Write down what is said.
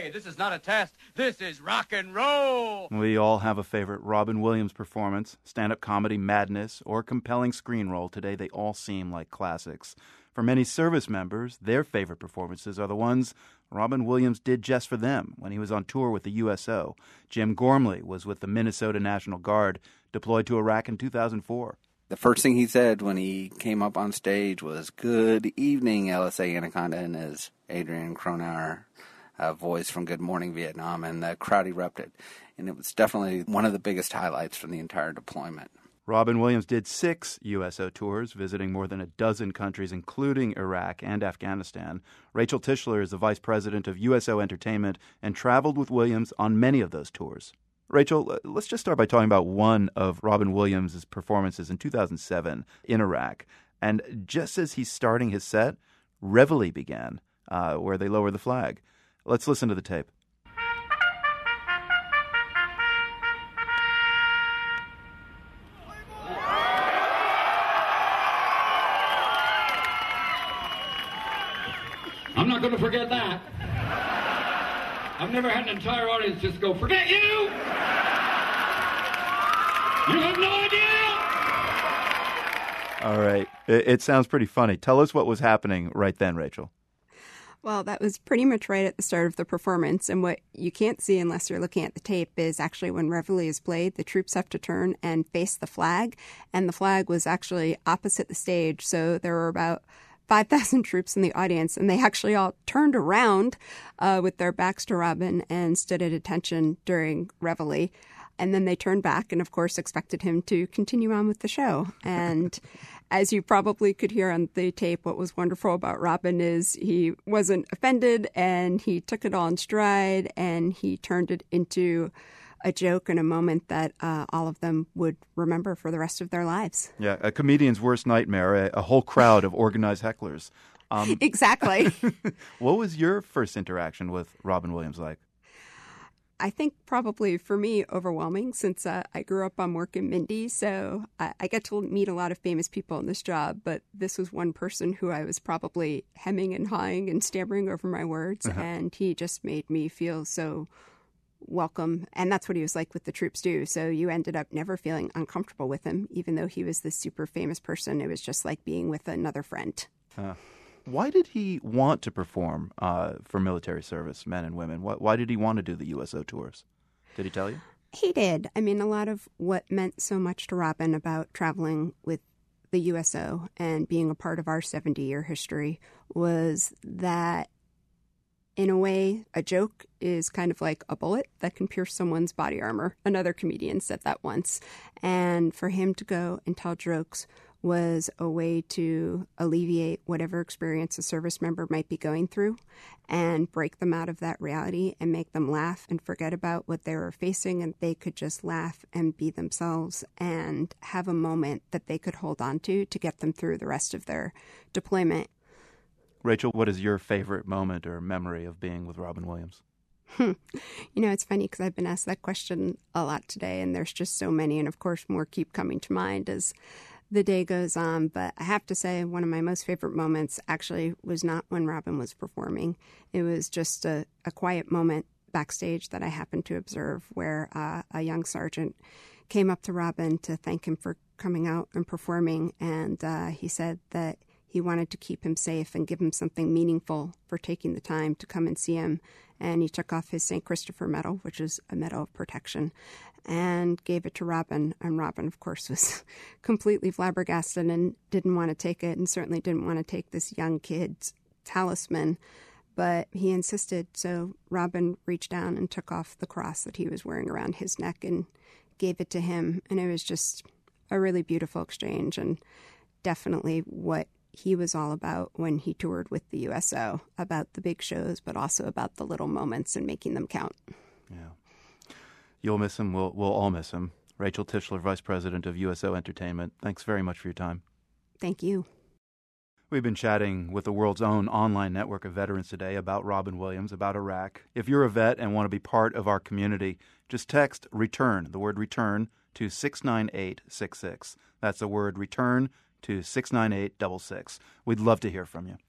Hey, this is not a test. This is rock and roll. We all have a favorite Robin Williams performance, stand-up comedy madness, or compelling screen role. Today, they all seem like classics. For many service members, their favorite performances are the ones Robin Williams did just for them when he was on tour with the USO. Jim Gormley was with the Minnesota National Guard, deployed to Iraq in 2004. The first thing he said when he came up on stage was, "Good evening, LSA Anaconda," in his Adrian Cronauer voice from Good Morning Vietnam, and the crowd erupted. And it was definitely one of the biggest highlights from the entire deployment. Robin Williams did 6 USO tours, visiting more than a dozen countries, including Iraq and Afghanistan. Rachel Tischler is the vice president of USO Entertainment and traveled with Williams on many of those tours. Rachel, let's just start by talking about one of Robin Williams' performances in 2007 in Iraq. And just as he's starting his set, Reveille began, where they lower the flag. Let's listen to the tape. I'm not going to forget that. I've never had an entire audience just go, "Forget you! You have no idea!" All right. It sounds pretty funny. Tell us what was happening right then, Rachel. Well, that was pretty much right at the start of the performance. And what you can't see unless you're looking at the tape is actually when Reveille is played, the troops have to turn and face the flag. And the flag was actually opposite the stage. So there were about 5,000 troops in the audience, and they actually all turned around with their backs to Robin and stood at attention during Reveille. And then they turned back and, of course, expected him to continue on with the show. And as you probably could hear on the tape, what was wonderful about Robin is he wasn't offended, and he took it all in stride, and he turned it into a joke and a moment that all of them would remember for the rest of their lives. Yeah, a comedian's worst nightmare, a whole crowd of organized hecklers. Exactly. What was your first interaction with Robin Williams like? I think probably for me, overwhelming, since I grew up on Mork and Mindy. So I get to meet a lot of famous people in this job, but this was one person who I was probably hemming and hawing and stammering over my words. And he just made me feel so welcome. And that's what he was like with the troops too. So you ended up never feeling uncomfortable with him, even though he was this super famous person. It was just like being with another friend. Why did he want to perform for military service, men and women? Why did he want to do the USO tours? Did he tell you? He did. I mean, a lot of what meant so much to Robin about traveling with the USO and being a part of our 70-year history was that, in a way, a joke is kind of like a bullet that can pierce someone's body armor. Another comedian said that once. And for him to go and tell jokes was a way to alleviate whatever experience a service member might be going through and break them out of that reality and make them laugh and forget about what they were facing, and they could just laugh and be themselves and have a moment that they could hold on to get them through the rest of their deployment. Rachel, what is your favorite moment or memory of being with Robin Williams? You know, it's funny because I've been asked that question a lot today, and there's just so many. And of course, more keep coming to mind as the day goes on. But I have to say, one of my most favorite moments actually was not when Robin was performing. It was just a quiet moment backstage that I happened to observe where a young sergeant came up to Robin to thank him for coming out and performing. And he said that he wanted to keep him safe and give him something meaningful for taking the time to come and see him. And he took off his St. Christopher medal, which is a medal of protection, and gave it to Robin. And Robin, of course, was completely flabbergasted and didn't want to take it, and certainly didn't want to take this young kid's talisman. But he insisted, so Robin reached down and took off the cross that he was wearing around his neck and gave it to him. And it was just a really beautiful exchange, and definitely what he was all about when he toured with the USO, about the big shows, but also about the little moments and making them count. Yeah. You'll miss him. We'll all miss him. Rachel Tischler, Vice President of USO Entertainment, thanks very much for your time. Thank you. We've been chatting with the world's own online network of veterans today about Robin Williams, about Iraq. If you're a vet and want to be part of our community, just text RETURN, the word return, to 69866. That's the word return to 69866. We'd love to hear from you.